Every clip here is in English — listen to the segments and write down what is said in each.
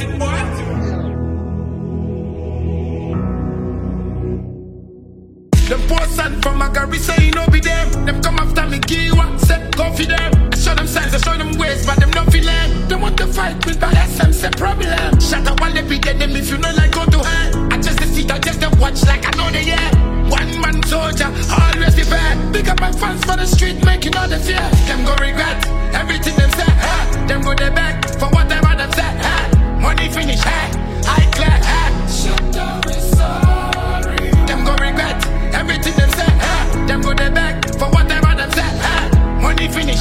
Them poor son from Magari say he no be them. Them come after me, Giwa, say go for them. I show them signs, I show them ways, but them not feel them. They want to fight with my SM, say problem. Shut up while they beat them if you know like go to hell. I just the seat, I just the watch like I know they yeah. One man soldier, always be fair. Big up my fans for the street, making all the fear. Them go regret everything them say. Them go they back for whatever them say. Money finish, I clear. Shut up, we sorry. Them go regret everything them say. Them go they back for whatever them say. Money finish,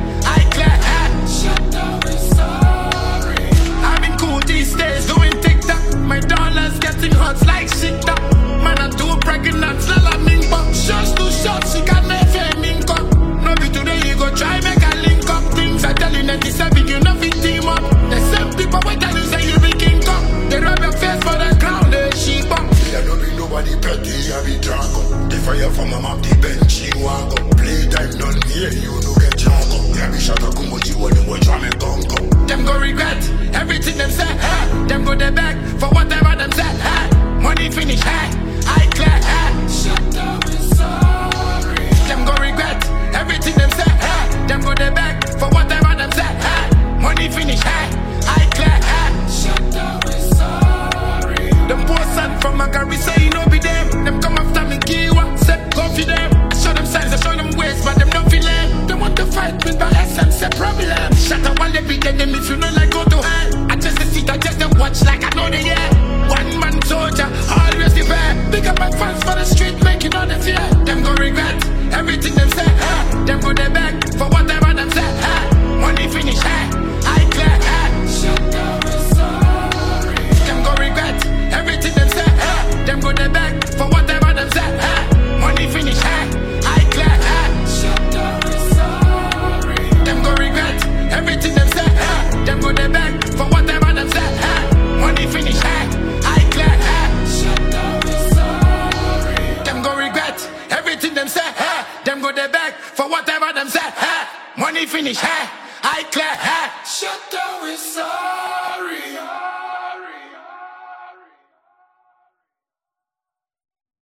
I clear. Shut up, we sorry. I've been cool these days doing TikTok. My dollars getting hot like shit up. Man, I'm too pregnant, la ming pop. Shots too short, she got me faming up. No be today, you go try make a link up. Things I tell you 97, you know fit team up. The same people wait tell you say you be king up. They rub your face for the crown, they sheep up. There don't be nobody petty, I be drunk up. The fire from my map, the bench, you walk up. Playtime done here, you no get drunk up. Yeah, be shot up, come what you want, them boy try me gun up. Them go regret everything them say. Them go they back for whatever them say. Money finish, I clear. Shut up, we sorry. Them go regret everything them say. Them go they back for whatever them say. Money finish, I clear. Shut up, we sorry. Them poor son from Magari say he no be them. Them come after me, Giwa, say go for them. I show them signs, I show them ways, but them don't feel them. They want to fight with my SM, say problem. Shut up while they beat them if you know like go to hell. I just the seat, I just the watch like I know they yeah. One man soldier, always the fair. Big up my fans for the street, making all the fear. Them go regret everything them say. Them go they back for whatever them say. Money finish, I clear. Shut up, we sorry. Them go regret everything them say. Them go they back for whatever them say. Money finish, I clear. Shut up, we sorry. Them go regret everything them say. Them go they back for whatever them say. Money finish, I clear. Shut up, we sorry. Them go regret everything them say. Them go they back for whatever them say. Money finish, I clear. Shut up, we sorry.